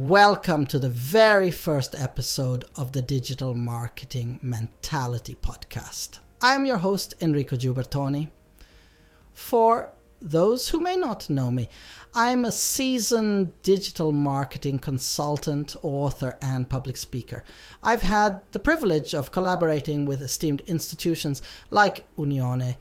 welcome to the very first episode of the Digital Marketing Mentality Podcast. I'm your host, Enrico Giubertoni. For those who may not know me, I'm a seasoned digital marketing consultant, author, and public speaker. I've had the privilege of collaborating with esteemed institutions like Unione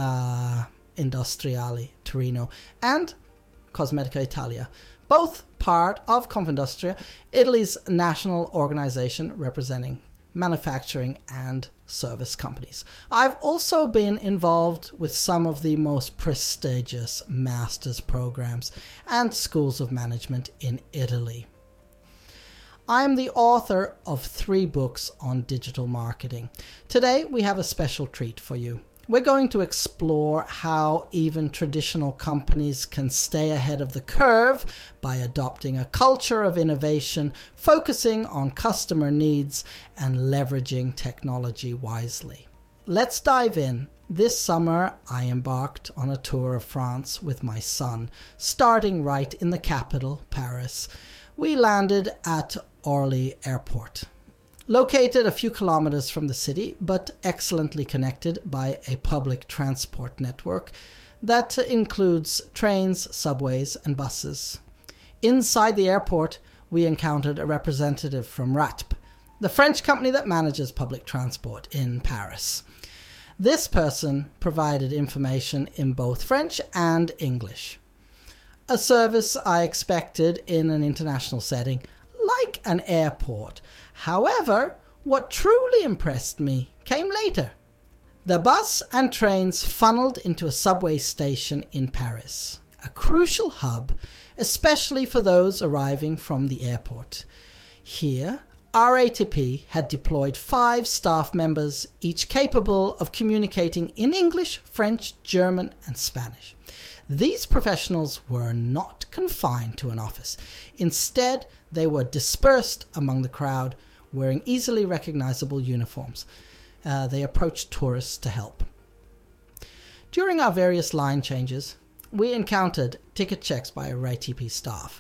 Industriale Torino and Cosmetica Italia, both part of Confindustria, Italy's national organization representing manufacturing and service companies. I've also been involved with some of the most prestigious master's programs and schools of management in Italy. I'm the author of 3 books on digital marketing. Today we have a special treat for you. We're going to explore how even traditional companies can stay ahead of the curve by adopting a culture of innovation, focusing on customer needs, and leveraging technology wisely. Let's dive in. This summer, I embarked on a tour of France with my son, starting right in the capital, Paris. We landed at Orly Airport. Located a few kilometers from the city, but excellently connected by a public transport network that includes trains, subways, and buses. Inside the airport, we encountered a representative from RATP, the French company that manages public transport in Paris. This person provided information in both French and English. A service I expected in an international setting, like an airport. However, what truly impressed me came later. The bus and trains funneled into a subway station in Paris, a crucial hub, especially for those arriving from the airport. Here, RATP had deployed 5 staff members, each capable of communicating in English, French, German, and Spanish. These professionals were not confined to an office. Instead, they were dispersed among the crowd, wearing easily recognizable uniforms. They approached tourists to help. During our various line changes, we encountered ticket checks by RATP staff.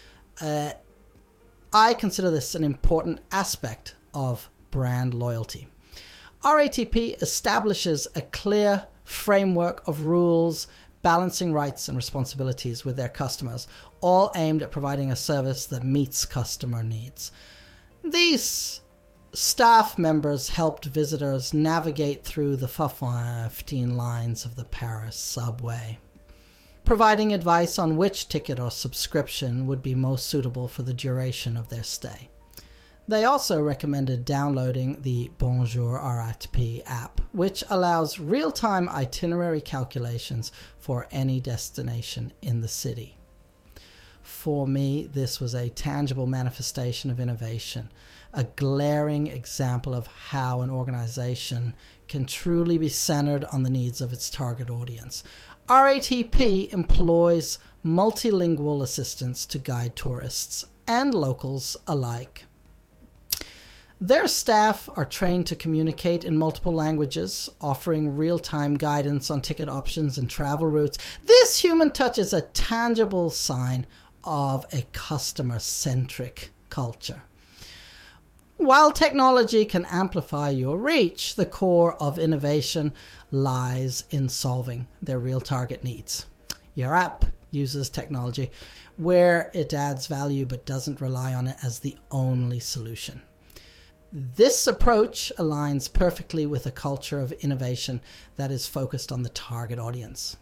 I consider this an important aspect of brand loyalty. RATP establishes a clear framework of rules, balancing rights and responsibilities with their customers, all aimed at providing a service that meets customer needs. These staff members helped visitors navigate through the 15 lines of the Paris subway, providing advice on which ticket or subscription would be most suitable for the duration of their stay. They also recommended downloading the Bonjour RATP app, which allows real-time itinerary calculations for any destination in the city. For me, this was a tangible manifestation of innovation, a glaring example of how an organization can truly be centered on the needs of its target audience. RATP employs multilingual assistants to guide tourists and locals alike. Their staff are trained to communicate in multiple languages, offering real-time guidance on ticket options and travel routes. This human touch is a tangible sign of a customer-centric culture. While technology can amplify your reach, the core of innovation lies in solving their real target needs. Your app uses technology where it adds value but doesn't rely on it as the only solution. This approach aligns perfectly with a culture of innovation that is focused on the target audience.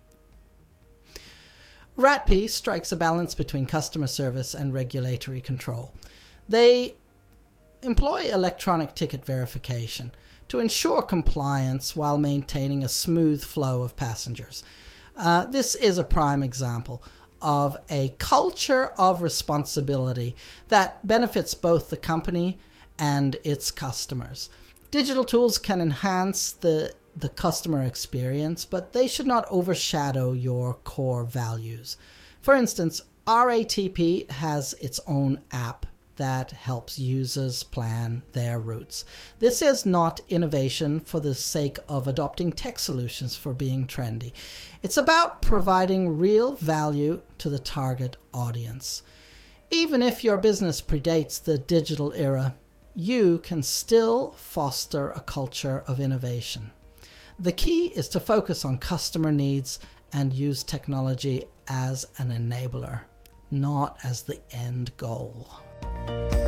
RATP strikes a balance between customer service and regulatory control. They employ electronic ticket verification to ensure compliance while maintaining a smooth flow of passengers. This is a prime example of a culture of responsibility that benefits both the company and its customers. Digital tools can enhance the customer experience, but they should not overshadow your core values. For instance, RATP has its own app that helps users plan their routes. This is not innovation for the sake of adopting tech solutions for being trendy. It's about providing real value to the target audience. Even if your business predates the digital era, you can still foster a culture of innovation. The key is to focus on customer needs and use technology as an enabler, not as the end goal.